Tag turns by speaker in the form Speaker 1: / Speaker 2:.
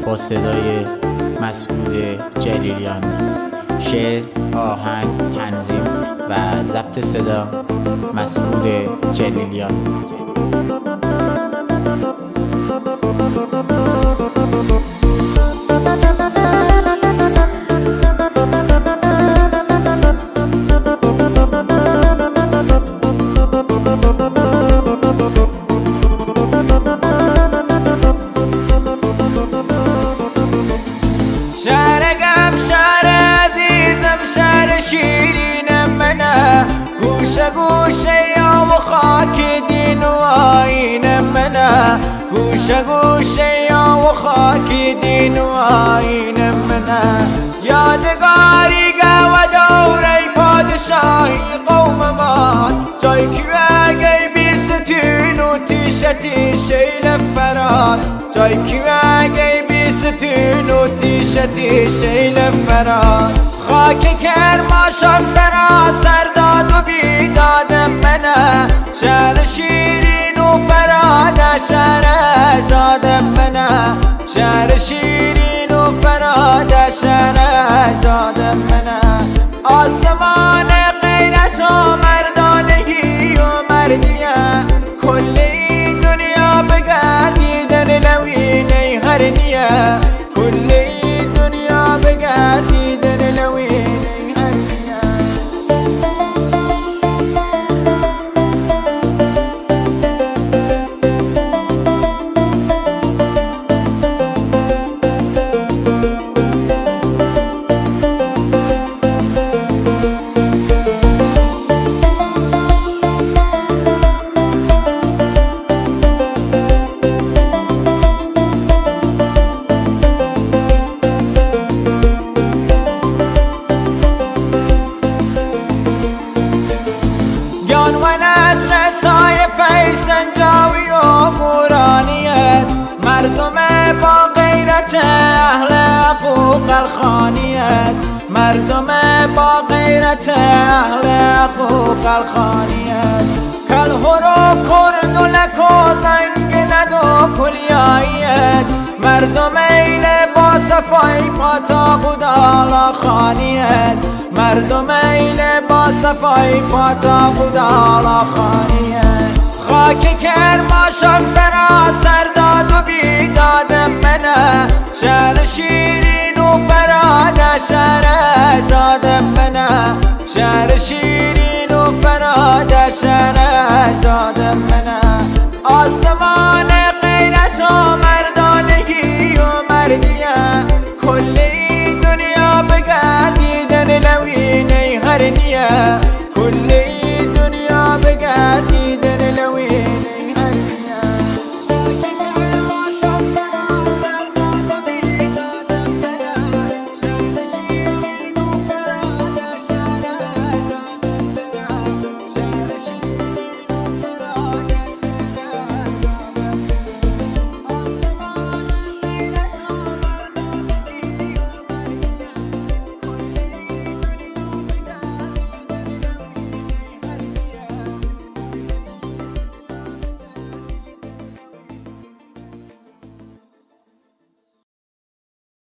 Speaker 1: با صدای مسعود جلیلیان. شعر، آهنگ، تنظیم و ضبط صدا مسعود جلیلیان.
Speaker 2: شیرین منه گوشه گوشه یا و خاک دین و آیین منه گوشه گوشه یا و خاک دین و آیین منه یادگاری و دوره پادشاهی قوم ما جای که بگی بیستین و تیشتی شیل فرار جای که بگی بیستین و تیشتی شیل فرار خاک کرماشان سراسر داد و بیداد منه شهر شیرین و فراد شهر اجداد منه شهر شیرین و فراد شهر اجداد منه آسمان غیرت و مردانگی و مردیه کل این دنیا بگردیدن لوینه هرنیه کل این دنیا بگردیدن لوینه سنجاوی و قرانیت مردم با غیرت اهل حقوق الخانیت مردم با غیرت اهل حقوق الخانیت کل هرو کرد و لک و زنگ ند و کلیاییت مردم ایل با صفای پاتاق و دالا خانیت مردم ایل با صفای پاتاق و دالا خانیت خاک کرماشان سراسر داد و بیداد منه شهر شیرین و فراد شهر اجداد منه شهر شیرین و فراد شهر اجداد منه آسمان